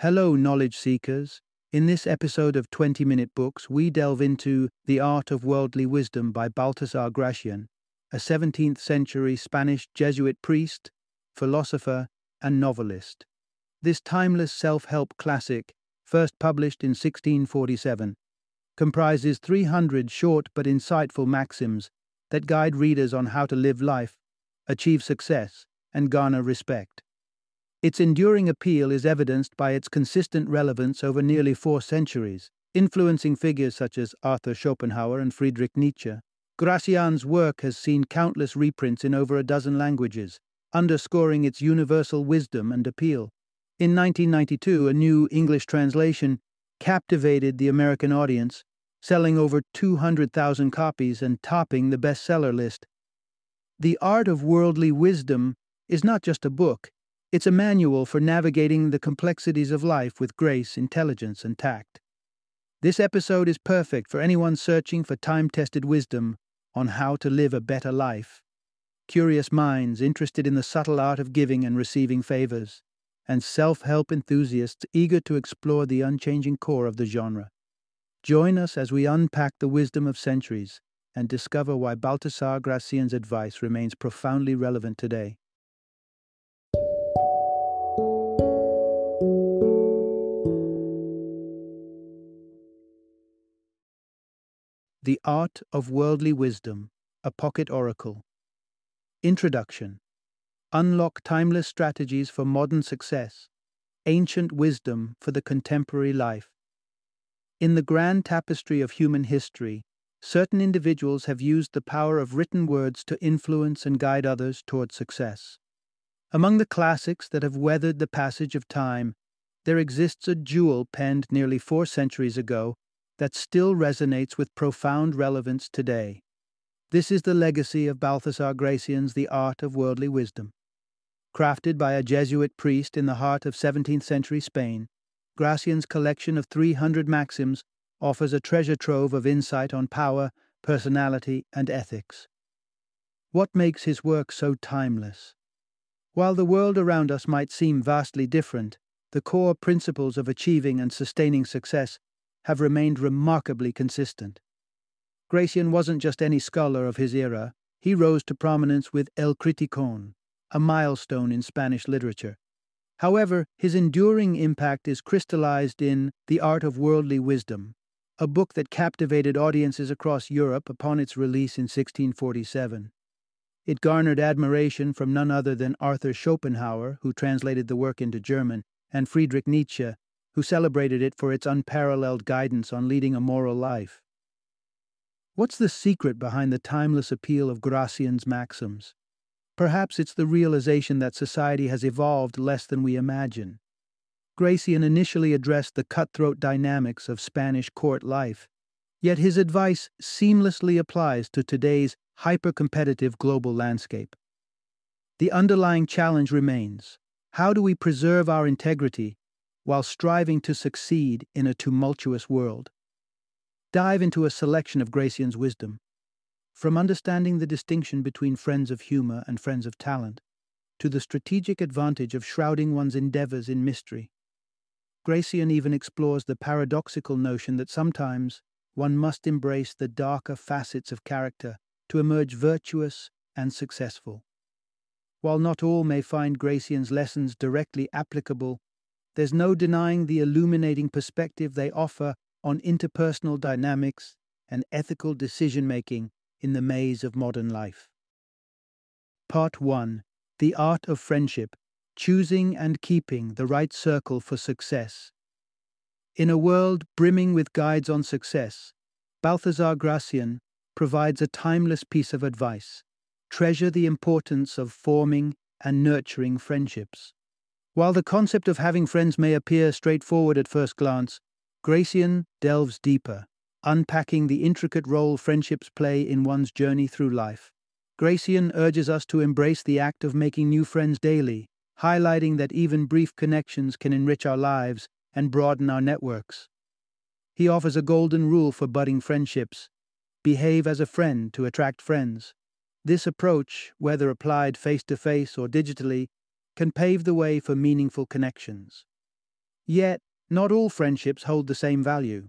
Hello, knowledge seekers. In this episode of 20-Minute Books, we delve into The Art of Worldly Wisdom by Baltasar Gracian, a 17th century Spanish Jesuit priest, philosopher, and novelist. This timeless self-help classic, first published in 1647, comprises 300 short but insightful maxims that guide readers on how to live life, achieve success, and garner respect. Its enduring appeal is evidenced by its consistent relevance over nearly 4 centuries, influencing figures such as Arthur Schopenhauer and Friedrich Nietzsche. Gracian's work has seen countless reprints in over a dozen languages, underscoring its universal wisdom and appeal. In 1992, a new English translation captivated the American audience, selling over 200,000 copies and topping the bestseller list. The Art of Worldly Wisdom is not just a book. It's a manual for navigating the complexities of life with grace, intelligence, and tact. This episode is perfect for anyone searching for time-tested wisdom on how to live a better life. Curious minds interested in the subtle art of giving and receiving favors, and self-help enthusiasts eager to explore the unchanging core of the genre. Join us as we unpack the wisdom of centuries and discover why Baltasar Gracian's advice remains profoundly relevant today. The Art of Worldly Wisdom, a Pocket Oracle. Introduction. Unlock timeless strategies for modern success, ancient wisdom for the contemporary life. In the grand tapestry of human history, certain individuals have used the power of written words to influence and guide others toward success. Among the classics that have weathered the passage of time, there exists a jewel penned nearly 4 centuries ago that still resonates with profound relevance today. This is the legacy of Baltasar Gracian's The Art of Worldly Wisdom. Crafted by a Jesuit priest in the heart of 17th century Spain, Gracian's collection of 300 maxims offers a treasure trove of insight on power, personality, and ethics. What makes his work so timeless? While the world around us might seem vastly different, the core principles of achieving and sustaining success have remained remarkably consistent. Gracian wasn't just any scholar of his era. He rose to prominence with El Criticón, a milestone in Spanish literature. However, his enduring impact is crystallized in The Art of Worldly Wisdom, a book that captivated audiences across Europe upon its release in 1647. It garnered admiration from none other than Arthur Schopenhauer, who translated the work into German, and Friedrich Nietzsche, who celebrated it for its unparalleled guidance on leading a moral life. What's the secret behind the timeless appeal of Gracian's maxims? Perhaps it's the realization that society has evolved less than we imagine. Gracian initially addressed the cutthroat dynamics of Spanish court life, yet his advice seamlessly applies to today's hyper-competitive global landscape. The underlying challenge remains: how do we preserve our integrity while striving to succeed in a tumultuous world? Dive into a selection of Gracian's wisdom. From understanding the distinction between friends of humor and friends of talent, to the strategic advantage of shrouding one's endeavors in mystery, Gracian even explores the paradoxical notion that sometimes one must embrace the darker facets of character to emerge virtuous and successful. While not all may find Gracian's lessons directly applicable, there's no denying the illuminating perspective they offer on interpersonal dynamics and ethical decision-making in the maze of modern life. Part 1. The Art of Friendship, Choosing and Keeping the Right Circle for Success. In a world brimming with guides on success, Baltasar Gracian provides a timeless piece of advice: treasure the importance of forming and nurturing friendships. While the concept of having friends may appear straightforward at first glance, Gracian delves deeper, unpacking the intricate role friendships play in one's journey through life. Gracian urges us to embrace the act of making new friends daily, highlighting that even brief connections can enrich our lives and broaden our networks. He offers a golden rule for budding friendships: behave as a friend to attract friends. This approach, whether applied face-to-face or digitally, can pave the way for meaningful connections. Yet, not all friendships hold the same value.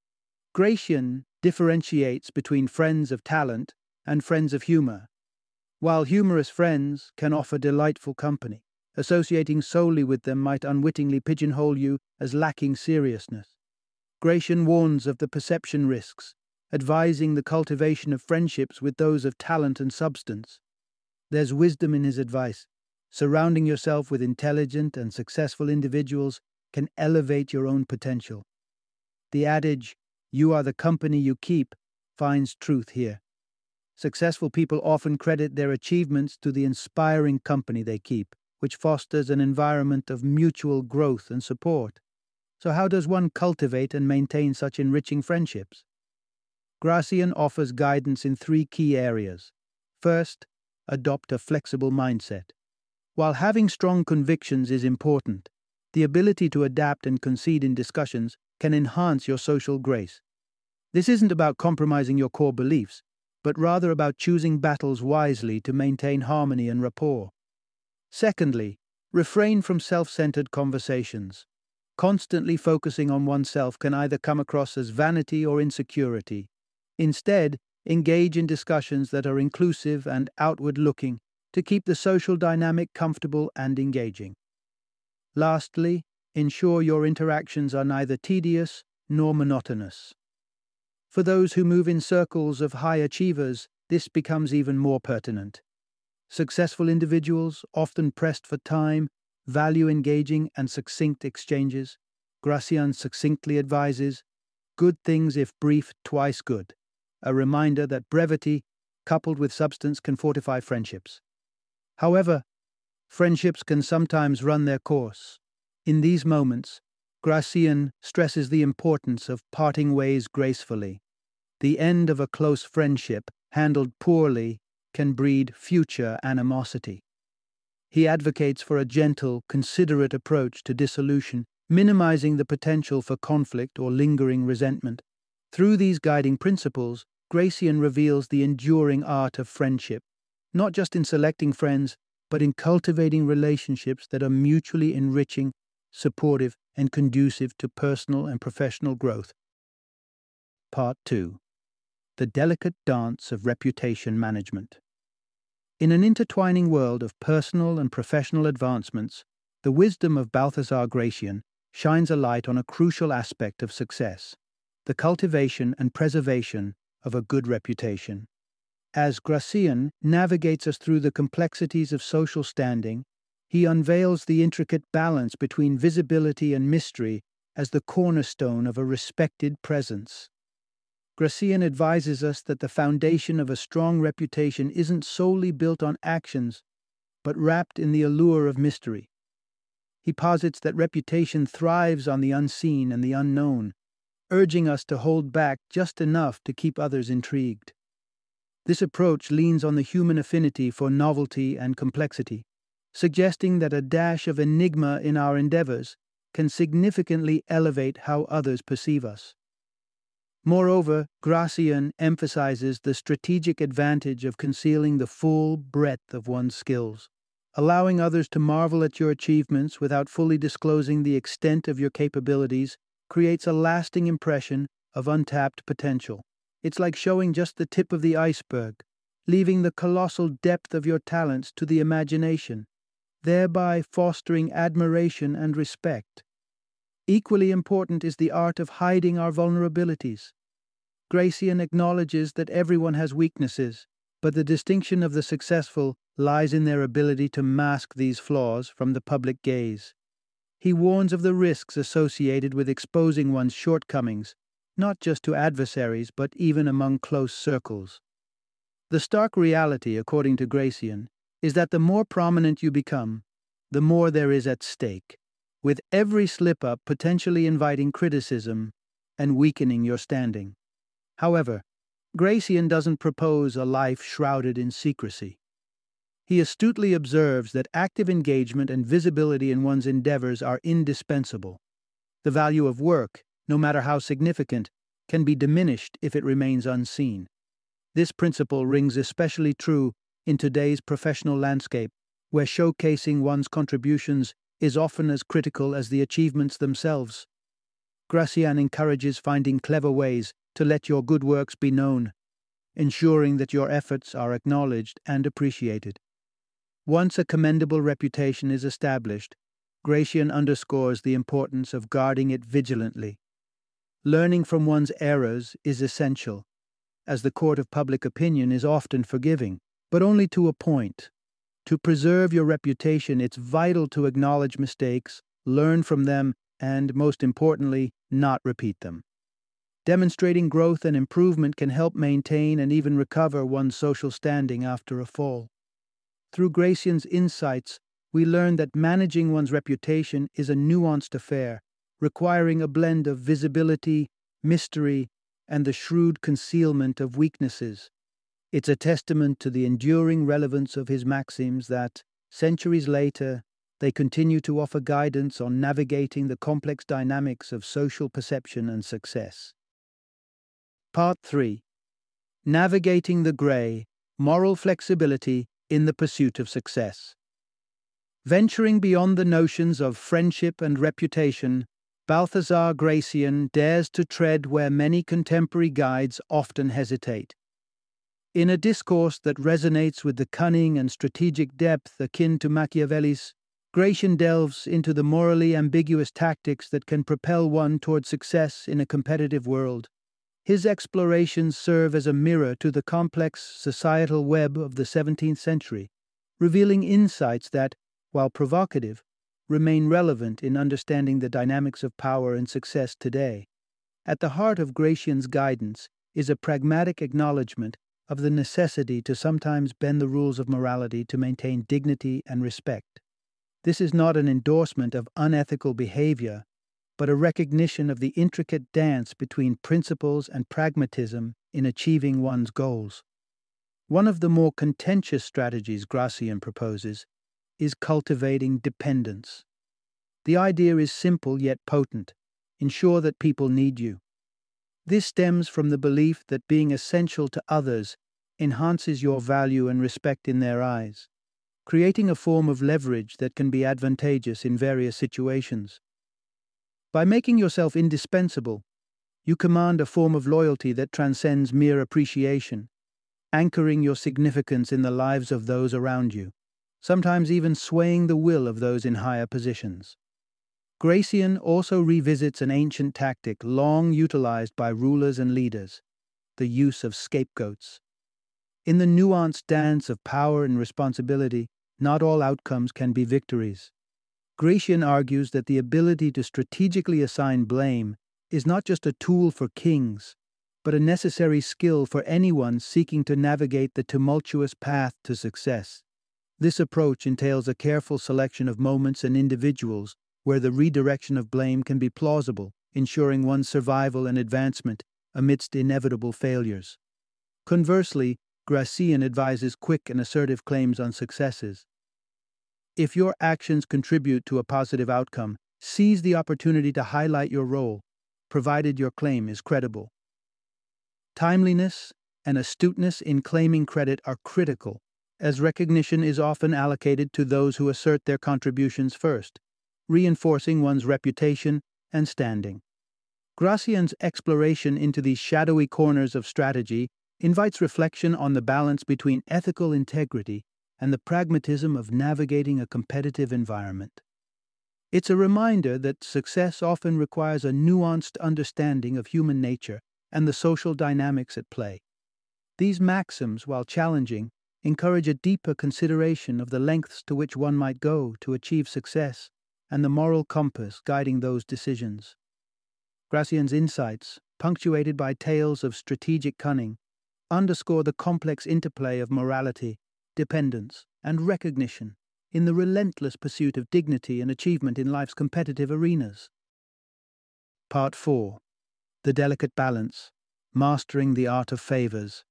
Gracian differentiates between friends of talent and friends of humor. While humorous friends can offer delightful company, associating solely with them might unwittingly pigeonhole you as lacking seriousness. Gracian warns of the perception risks, advising the cultivation of friendships with those of talent and substance. There's wisdom in his advice. Surrounding yourself with intelligent and successful individuals can elevate your own potential. The adage, "You are the company you keep," finds truth here. Successful people often credit their achievements to the inspiring company they keep, which fosters an environment of mutual growth and support. So how does one cultivate and maintain such enriching friendships? Gracian offers guidance in 3 key areas. First, adopt a flexible mindset. While having strong convictions is important, the ability to adapt and concede in discussions can enhance your social grace. This isn't about compromising your core beliefs, but rather about choosing battles wisely to maintain harmony and rapport. Secondly, refrain from self-centered conversations. Constantly focusing on oneself can either come across as vanity or insecurity. Instead, engage in discussions that are inclusive and outward-looking to keep the social dynamic comfortable and engaging. Lastly, ensure your interactions are neither tedious nor monotonous. For those who move in circles of high achievers, this becomes even more pertinent. Successful individuals, often pressed for time, value engaging and succinct exchanges. Gracian succinctly advises, "Good things if brief, twice good," a reminder that brevity, coupled with substance, can fortify friendships. However, friendships can sometimes run their course. In these moments, Gracian stresses the importance of parting ways gracefully. The end of a close friendship, handled poorly, can breed future animosity. He advocates for a gentle, considerate approach to dissolution, minimizing the potential for conflict or lingering resentment. Through these guiding principles, Gracian reveals the enduring art of friendship, not just in selecting friends, but in cultivating relationships that are mutually enriching, supportive, and conducive to personal and professional growth. Part 2. The delicate dance of reputation management. In an intertwining world of personal and professional advancements, the wisdom of Balthasar Gracian shines a light on a crucial aspect of success: the cultivation and preservation of a good reputation. As Gracian navigates us through the complexities of social standing, he unveils the intricate balance between visibility and mystery as the cornerstone of a respected presence. Gracian advises us that the foundation of a strong reputation isn't solely built on actions, but wrapped in the allure of mystery. He posits that reputation thrives on the unseen and the unknown, urging us to hold back just enough to keep others intrigued. This approach leans on the human affinity for novelty and complexity, suggesting that a dash of enigma in our endeavors can significantly elevate how others perceive us. Moreover, Gracian emphasizes the strategic advantage of concealing the full breadth of one's skills. Allowing others to marvel at your achievements without fully disclosing the extent of your capabilities creates a lasting impression of untapped potential. It's like showing just the tip of the iceberg, leaving the colossal depth of your talents to the imagination, thereby fostering admiration and respect. Equally important is the art of hiding our vulnerabilities. Gracian acknowledges that everyone has weaknesses, but the distinction of the successful lies in their ability to mask these flaws from the public gaze. He warns of the risks associated with exposing one's shortcomings, not just to adversaries, but even among close circles. The stark reality, according to Gracian, is that the more prominent you become, the more there is at stake, with every slip-up potentially inviting criticism and weakening your standing. However, Gracian doesn't propose a life shrouded in secrecy. He astutely observes that active engagement and visibility in one's endeavors are indispensable. The value of work, no matter how significant, can be diminished if it remains unseen. This principle rings especially true in today's professional landscape, where showcasing one's contributions is often as critical as the achievements themselves. Gracian encourages finding clever ways to let your good works be known, ensuring that your efforts are acknowledged and appreciated. Once a commendable reputation is established, Gracian underscores the importance of guarding it vigilantly. Learning from one's errors is essential, as the court of public opinion is often forgiving, but only to a point. To preserve your reputation, it's vital to acknowledge mistakes, learn from them, and, most importantly, not repeat them. Demonstrating growth and improvement can help maintain and even recover one's social standing after a fall. Through Gracian's insights, we learn that managing one's reputation is a nuanced affair, requiring a blend of visibility, mystery, and the shrewd concealment of weaknesses. It's a testament to the enduring relevance of his maxims that, centuries later, they continue to offer guidance on navigating the complex dynamics of social perception and success. Part 3. Navigating the Gray: Moral Flexibility in the Pursuit of Success. Venturing beyond the notions of friendship and reputation, Balthazar Gracian dares to tread where many contemporary guides often hesitate. In a discourse that resonates with the cunning and strategic depth akin to Machiavelli's, Gracian delves into the morally ambiguous tactics that can propel one toward success in a competitive world. His explorations serve as a mirror to the complex societal web of the 17th century, revealing insights that, while provocative, remain relevant in understanding the dynamics of power and success today. At the heart of Gracian's guidance is a pragmatic acknowledgement of the necessity to sometimes bend the rules of morality to maintain dignity and respect. This is not an endorsement of unethical behavior, but a recognition of the intricate dance between principles and pragmatism in achieving one's goals. One of the more contentious strategies Gracian proposes is cultivating dependence. The idea is simple yet potent: ensure that people need you. This stems from the belief that being essential to others enhances your value and respect in their eyes, creating a form of leverage that can be advantageous in various situations. By making yourself indispensable, you command a form of loyalty that transcends mere appreciation, anchoring your significance in the lives of those around you, sometimes even swaying the will of those in higher positions. Gracian also revisits an ancient tactic long utilized by rulers and leaders: the use of scapegoats. In the nuanced dance of power and responsibility, not all outcomes can be victories. Gracian argues that the ability to strategically assign blame is not just a tool for kings, but a necessary skill for anyone seeking to navigate the tumultuous path to success. This approach entails a careful selection of moments and individuals where the redirection of blame can be plausible, ensuring one's survival and advancement amidst inevitable failures. Conversely, Gracian advises quick and assertive claims on successes. If your actions contribute to a positive outcome, seize the opportunity to highlight your role, provided your claim is credible. Timeliness and astuteness in claiming credit are critical, as recognition is often allocated to those who assert their contributions first, reinforcing one's reputation and standing. Gracian's exploration into these shadowy corners of strategy invites reflection on the balance between ethical integrity and the pragmatism of navigating a competitive environment. It's a reminder that success often requires a nuanced understanding of human nature and the social dynamics at play. These maxims, while challenging, encourage a deeper consideration of the lengths to which one might go to achieve success and the moral compass guiding those decisions. Gracian's insights, punctuated by tales of strategic cunning, underscore the complex interplay of morality, dependence, and recognition in the relentless pursuit of dignity and achievement in life's competitive arenas. Part 4. The Delicate Balance: Mastering the Art of Favors.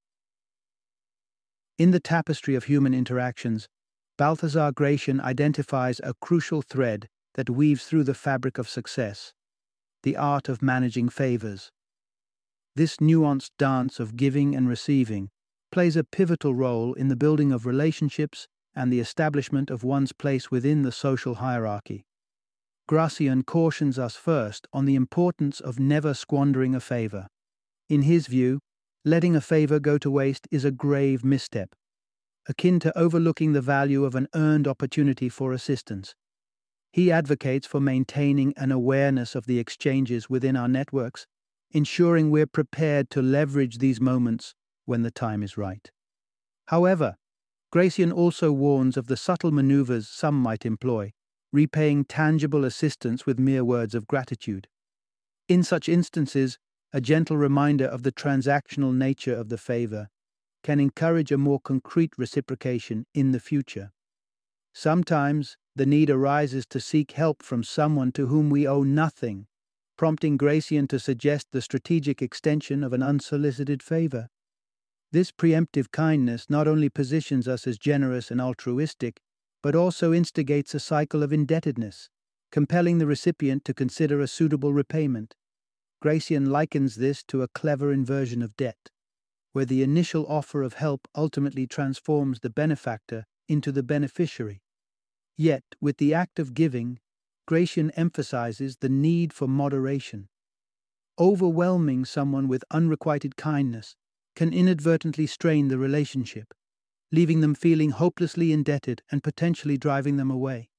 In the tapestry of human interactions, Balthazar Gracian identifies a crucial thread that weaves through the fabric of success: the art of managing favors. This nuanced dance of giving and receiving plays a pivotal role in the building of relationships and the establishment of one's place within the social hierarchy. Gracian cautions us first on the importance of never squandering a favor. In his view, letting a favor go to waste is a grave misstep, akin to overlooking the value of an earned opportunity for assistance. He advocates for maintaining an awareness of the exchanges within our networks, ensuring we're prepared to leverage these moments when the time is right. However, Gracian also warns of the subtle maneuvers some might employ, repaying tangible assistance with mere words of gratitude. In such instances, a gentle reminder of the transactional nature of the favor can encourage a more concrete reciprocation in the future. Sometimes, the need arises to seek help from someone to whom we owe nothing, prompting Gracian to suggest the strategic extension of an unsolicited favor. This preemptive kindness not only positions us as generous and altruistic, but also instigates a cycle of indebtedness, compelling the recipient to consider a suitable repayment. Gracian likens this to a clever inversion of debt, where the initial offer of help ultimately transforms the benefactor into the beneficiary. Yet, with the act of giving, Gracian emphasizes the need for moderation. Overwhelming someone with unrequited kindness can inadvertently strain the relationship, leaving them feeling hopelessly indebted and potentially driving them away.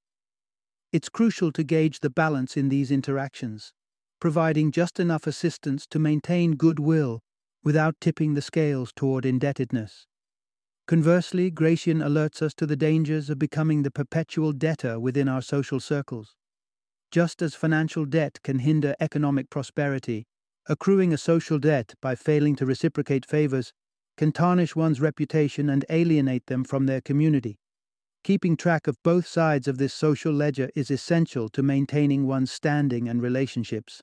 It's crucial to gauge the balance in these interactions, providing just enough assistance to maintain goodwill without tipping the scales toward indebtedness. Conversely, Gracian alerts us to the dangers of becoming the perpetual debtor within our social circles. Just as financial debt can hinder economic prosperity, accruing a social debt by failing to reciprocate favors can tarnish one's reputation and alienate them from their community. Keeping track of both sides of this social ledger is essential to maintaining one's standing and relationships.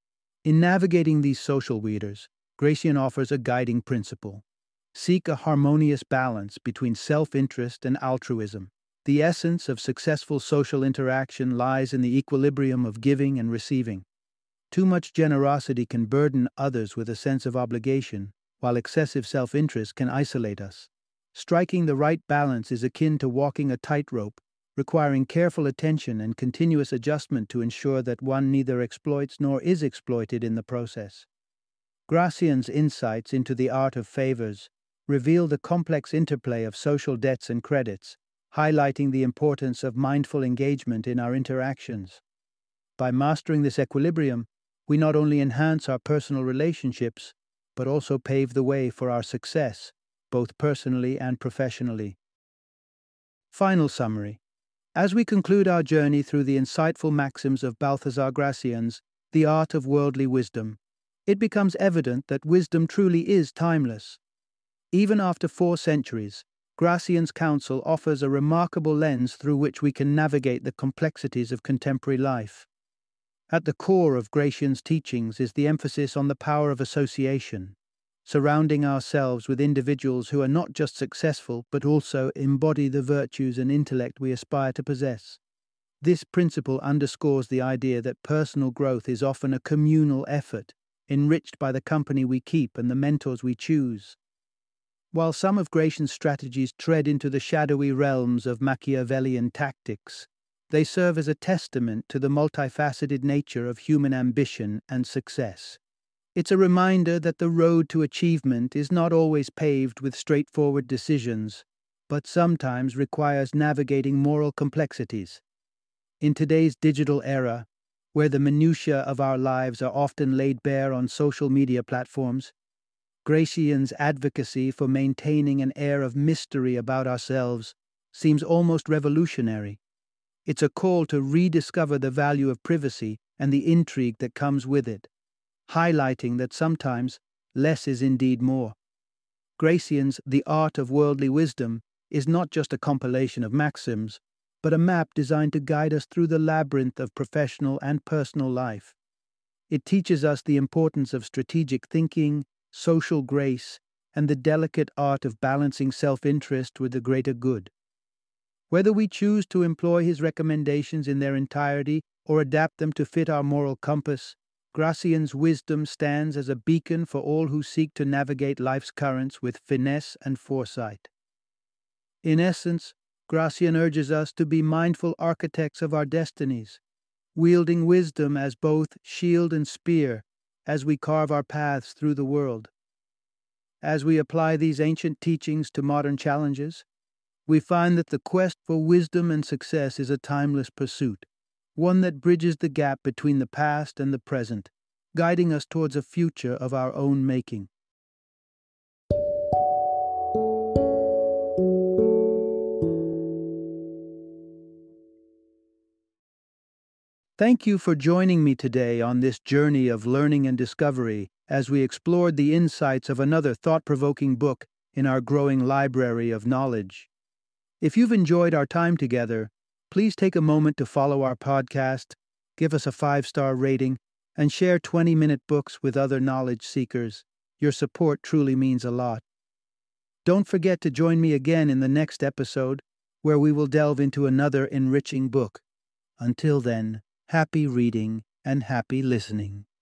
In navigating these social weeders, Gracian offers a guiding principle. Seek a harmonious balance between self-interest and altruism. The essence of successful social interaction lies in the equilibrium of giving and receiving. Too much generosity can burden others with a sense of obligation, while excessive self-interest can isolate us. Striking the right balance is akin to walking a tightrope, requiring careful attention and continuous adjustment to ensure that one neither exploits nor is exploited in the process. Gracian's insights into the art of favors reveal the complex interplay of social debts and credits, highlighting the importance of mindful engagement in our interactions. By mastering this equilibrium, we not only enhance our personal relationships, but also pave the way for our success, both personally and professionally. Final summary. As we conclude our journey through the insightful maxims of Balthazar Gracian's The Art of Worldly Wisdom, it becomes evident that wisdom truly is timeless. Even after 4 centuries, Gracian's counsel offers a remarkable lens through which we can navigate the complexities of contemporary life. At the core of Gracian's teachings is the emphasis on the power of association, surrounding ourselves with individuals who are not just successful but also embody the virtues and intellect we aspire to possess. This principle underscores the idea that personal growth is often a communal effort, enriched by the company we keep and the mentors we choose. While some of Gracian's strategies tread into the shadowy realms of Machiavellian tactics, they serve as a testament to the multifaceted nature of human ambition and success. It's a reminder that the road to achievement is not always paved with straightforward decisions, but sometimes requires navigating moral complexities. In today's digital era, where the minutiae of our lives are often laid bare on social media platforms, Gracian's advocacy for maintaining an air of mystery about ourselves seems almost revolutionary. It's a call to rediscover the value of privacy and the intrigue that comes with it, highlighting that sometimes less is indeed more. Gracian's The Art of Worldly Wisdom is not just a compilation of maxims, but a map designed to guide us through the labyrinth of professional and personal life. It teaches us the importance of strategic thinking, social grace, and the delicate art of balancing self-interest with the greater good. Whether we choose to employ his recommendations in their entirety or adapt them to fit our moral compass, Gracian's wisdom stands as a beacon for all who seek to navigate life's currents with finesse and foresight. In essence, Gracian urges us to be mindful architects of our destinies, wielding wisdom as both shield and spear as we carve our paths through the world. As we apply these ancient teachings to modern challenges, we find that the quest for wisdom and success is a timeless pursuit, one that bridges the gap between the past and the present, guiding us towards a future of our own making. Thank you for joining me today on this journey of learning and discovery as we explored the insights of another thought-provoking book in our growing library of knowledge. If you've enjoyed our time together, please take a moment to follow our podcast, give us a 5-star rating, and share 20-minute books with other knowledge seekers. Your support truly means a lot. Don't forget to join me again in the next episode, where we will delve into another enriching book. Until then, happy reading and happy listening.